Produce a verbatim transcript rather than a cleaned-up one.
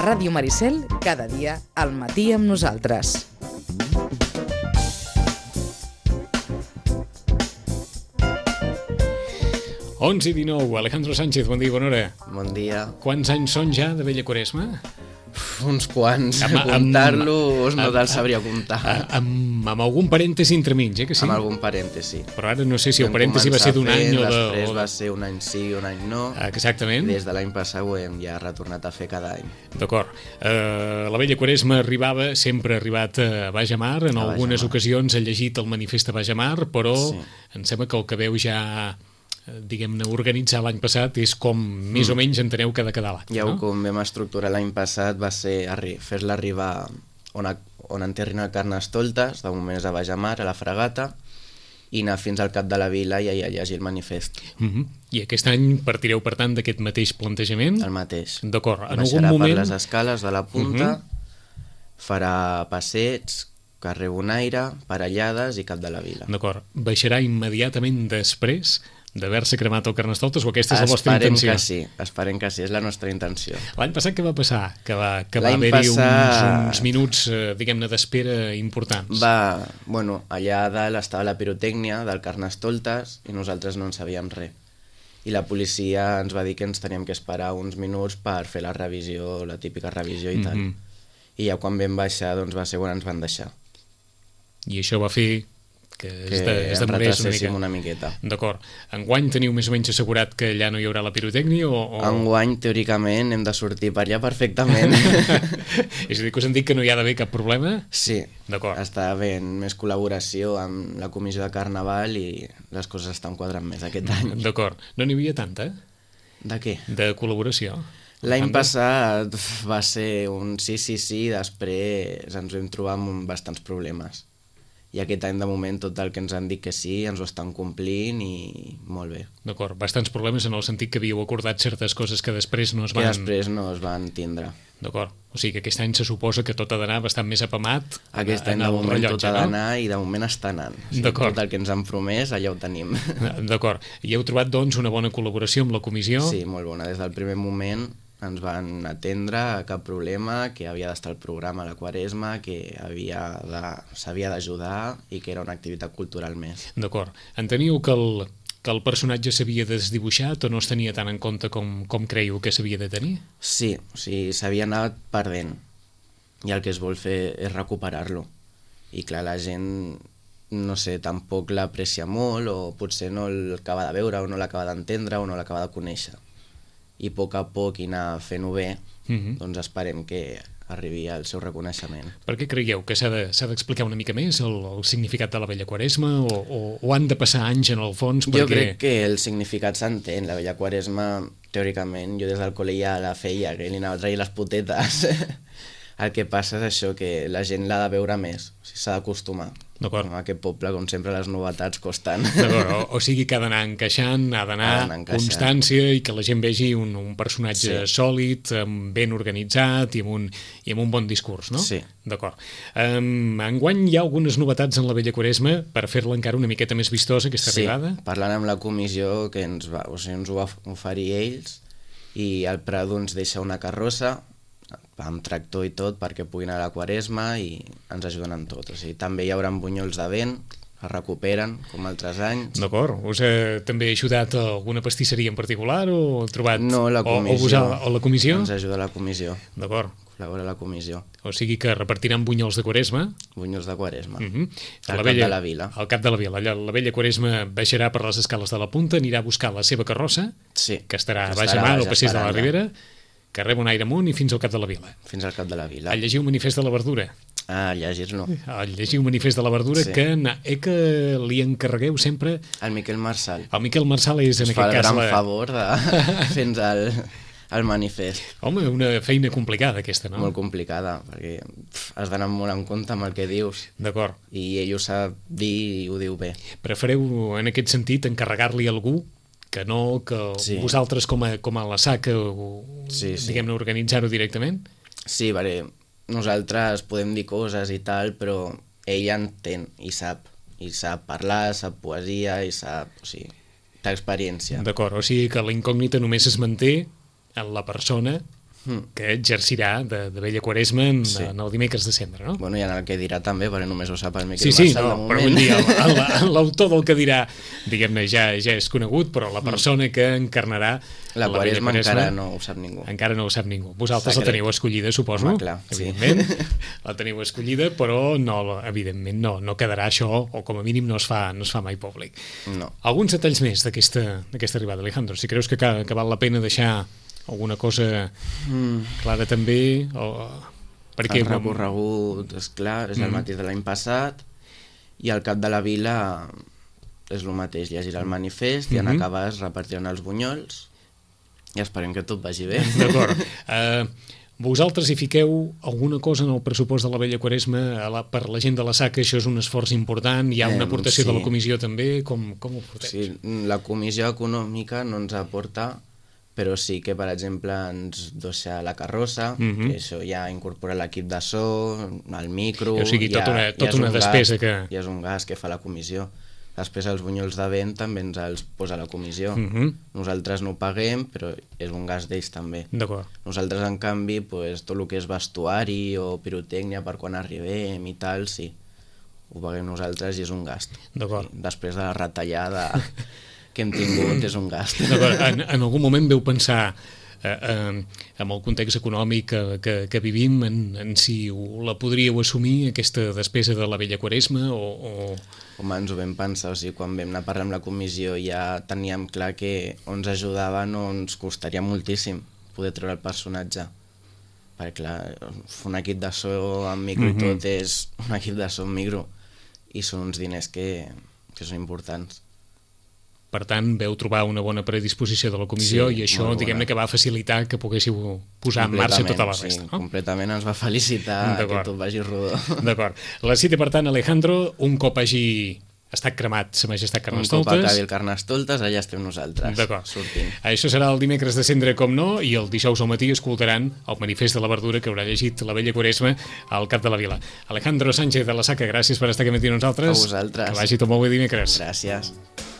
Ràdio Maricel, cada dia al matí amb nosaltres. onze i dinou, Alejandro Sánchez, bon dia, bona hora. Bon dia. Quants anys són ja de Vella Quaresma? Uns quants. Comptar-los no te'ls sabria comptar. Amb, amb algun parèntesi entremig, eh, que sí? Amb algun parèntesi. Però ara no sé si el parèntesi va ser d'un any o de... Després va ser un any sí, un any no. Exactament. Des de l'any passat ho hem ja retornat a fer cada any. D'acord. Uh, la Vella Quaresma arribava, sempre ha arribat a Baix a Mar, en a algunes ocasions ha llegit el manifest a Baix a Mar, però sí. Em sembla que el que veu ja... diguem-ne, organitzar l'any passat és com més mm. o menys enteneu que ha de quedar l'any. Ja no? Com vam estructurar l'any passat va ser fer-la arribar on, a, on enterrin el Carnestoltes, de moment és a Baix a Mar, a la Fragata, i anar fins al cap de la vila i allà llegir el manifest. Mm-hmm. I aquest any partireu, per tant, d'aquest mateix plantejament? El mateix. D'acord. En Baixarà algun moment... per les escales de la punta, mm-hmm. farà passeigs, carrer Bonaire, parellades i cap de la vila. D'acord. Baixarà immediatament després d'haver-se cremat el Carnestoltes o aquesta és la vostra esperem intenció? Que sí, esperem que sí, és la nostra intenció. L'any passat què va passar? Que va, que va haver-hi passat... uns, uns minuts, eh, diguem-ne, d'espera importants. Va, bueno, allà a dalt estava la pirotècnia del Carnestoltes i nosaltres no en sabíem res. I la policia ens va dir que ens teníem que esperar uns minuts per fer la revisió, la típica revisió i tal. Mm-hmm. I ja quan vam baixar, doncs va ser quan ens van deixar. I això va fer... que, que es, de, es demorés una, mica. una miqueta. D'acord. Enguany teniu més o menys assegurat que allà no hi haurà la pirotècnia? O, o... Enguany, teòricament, hem de sortir per allà perfectament. És a dir, que us han dit que no hi ha d'haver cap problema? Sí. D'acord. Està havent més col·laboració amb la comissió de Carnaval i les coses estan quadrant més aquest any. D'acord. No n'hi havia tanta? De què? De col·laboració. L'any passat va ser un sí, sí, sí, després ens vam trobar amb bastants problemes. I aquest any, de moment, tot el que ens han dit que sí, ens ho estan complint i molt bé. D'acord, bastants problemes en el sentit que havíeu acordat certes coses que després no es van... Que després no es van tindre. D'acord, o sigui que aquest any se suposa que tot ha d'anar bastant més apamat. Aquest any, de moment, rellotge, tot ha d'anar, no? I de moment està anant. O sigui, tot el que ens han promès, allà ho tenim. D'acord, i heu trobat, doncs, una bona col·laboració amb la comissió? Sí, molt bona. Des del primer moment ens van atendre, cap problema, que havia d'estar el programa a la Quaresma, que havia de, s'havia d'ajudar i que era una activitat cultural més. D'acord. Enteniu que el, que el personatge s'havia desdibuixat o no es tenia tant en compte com, com creieu que s'havia de tenir? Sí, o sigui, s'havia anat perdent i el que es vol fer és recuperar-lo. I clar, la gent, no sé, tampoc l'aprecia molt o potser no l'acaba de veure o no l'acaba d'entendre o no l'acaba de conèixer. I a poc a poc i anar fent-ho bé, mm-hmm. doncs esperem que arribi al seu reconeixement. Per què creieu que s'ha de, s'ha d'explicar una mica més el, el significat de la Vella Quaresma o, o, o han de passar anys en el fons? Perquè... Jo crec que el significat s'entén. La Vella Quaresma, teòricament, jo des del col·le ja la feia, que li anava a trair les putetes. El que passa és això, que la gent l'ha de veure més, o sigui, s'ha d'acostumar. D'acord. En aquest poble, com sempre, les novetats costen. D'acord, o, o sigui que ha d'anar encaixant, ha d'anar constància i que la gent vegi un, un personatge sí. sòlid, ben organitzat i amb, un, i amb un bon discurs, no? Sí. D'acord. Um, enguany hi ha algunes novetats en la Vella Quaresma per fer-la encara una miqueta més vistosa, aquesta sí. arribada? Sí, parlant amb la comissió, que ens, va, o sigui, ens ho va oferir ells, i el Prado ens deixa una carrossa amb tractor i tot perquè puguin anar a la Quaresma i ens ajuden en tot. O sigui, també hi haurà bunyols de vent, es recuperen com altres anys. D'acord. Us ha també ajudat alguna pastisseria en particular o trobat... No, la comissió. O, o, o la comissió? Ens ajuda la comissió. D'acord. Col·labora la comissió. O sigui que repartiran bunyols de Quaresma. Bunyols de Quaresma. Uh-huh. Al la cap vella, de la vila. Al cap de la vila. La Vella Quaresma baixarà per les escales de la punta, anirà a buscar la seva carrossa, sí, que estarà que a Baix a Mar, al passeig de la Ribera, carrer Bonaire amunt i fins al cap de la vila. Fins al cap de la vila. A llegir un manifest de la verdura. A llegir-lo. A llegir un manifest de la verdura sí. que, eh, que li encarregueu sempre... Al Miquel Marçal. El Miquel Marçal és, en es aquest cas... Es fa el gran la... favor de fins al, al manifest. Home, una feina complicada aquesta, no? Molt complicada, perquè pff, has d'anar molt en compte amb el que dius. D'acord. I ell ho sap dir i ho diu bé. Prefereu, en aquest sentit, encarregar-li a algú que no que sí. vosaltres com a, com a la S A C sí, sí. diguem-ne organitzar-ho directament? Sí, perquè nosaltres podem dir coses i tal, però ell entén i sap. I sap parlar, sap poesia i sap... O sigui, té experiència. D'acord, o sigui que la incògnita només es manté en la persona que exercirà de, de Vella Quaresma en, Sí. en el dimecres de cendre, no? Bueno, i en el que dirà també, perquè només ho sap el Miquel Sí, sí, Marçal no, de però moment. vull dir, el- el- l'autor del que dirà, diguem-ne, ja, ja és conegut, però la persona que encarnarà La Vella Quaresma encara no ho sap ningú. encara no ho sap ningú. Vosaltres Secret. la teniu escollida, suposo? Home, clar, sí. Evidentment, la teniu escollida, però no, evidentment no, no quedarà això, o com a mínim no es fa, no es fa mai públic. No. Alguns detalls més d'aquesta d'aquesta arribada, Alejandro, si creus que, ca- que val la pena deixar alguna cosa Mm. clara també, o... perquè El recorregut, és clar, és el Mhm. mateix de l'any passat, i al cap de la vila és el mateix, llegir el manifest i en Mhm. acabar es repartiran els bunyols i esperem que tot vagi bé. D'acord. Uh, vosaltres hi fiqueu alguna cosa en el pressupost de la Vella Quaresma a la, per la gent de la Saca? Això és un esforç important? Hi ha una Eh, aportació de la sí. comissió també? Com, com ho porteu? Sí, la comissió econòmica no ens aporta, però sí que, per exemple, ens deixa la carrossa, Mhm. que això ja incorpora l'equip de so, el micro... O sigui, tota ja- una- ja tota és una un despesa gas, que- Ja és un gas que fa la comissió. Després els bunyols de vent també ens els posa la comissió. Mhm. Nosaltres no ho paguem, però és un gas d'ells també. D'acord. Nosaltres, en canvi, pues, tot el que és vestuari o pirotècnia per quan arribem i tal, sí, ho paguem nosaltres i és un gast. D'acord. Sí, després de la retallada que hem tingut, és un gast. D'acord. En, en algun moment veu pensar eh, eh, amb el context econòmic que, que, que vivim en, en si ho, la podríeu assumir, aquesta despesa de la Vella Quaresma o... o... Home, ens ho vam pensar, o sigui, quan vam anar a parlar amb la comissió ja teníem clar que o ens ajudava no ens costaria moltíssim poder treure el personatge. Perquè, clar, un equip de so amb micro Mhm. i tot és un equip de so amb micro i són uns diners que, que són importants. Per tant, veu trobar una bona predisposició de la comissió Sí, i això, molt bona. diguem-ne, que va facilitar que poguéssiu posar en marxa tota la resta. Sí, No? completament ens va felicitar que D'acord. tot vagi rodó. D'acord. La cita, per tant, Alejandro, un cop hagi estat cremat Sa Majestat Un cop Carnestoltes... acabi el Carnestoltes, allà estem nosaltres, D'acord. sortint. Això serà el dimecres de cendre, com no, i el dijous al matí escoltaran el manifest de la verdura que haurà llegit la Vella Quaresma al cap de la vila. Alejandro Sánchez de la Saca, gràcies per estar aquí amb nosaltres. A vosaltres. Que vagi tot molt bé dimecres. Gràcies.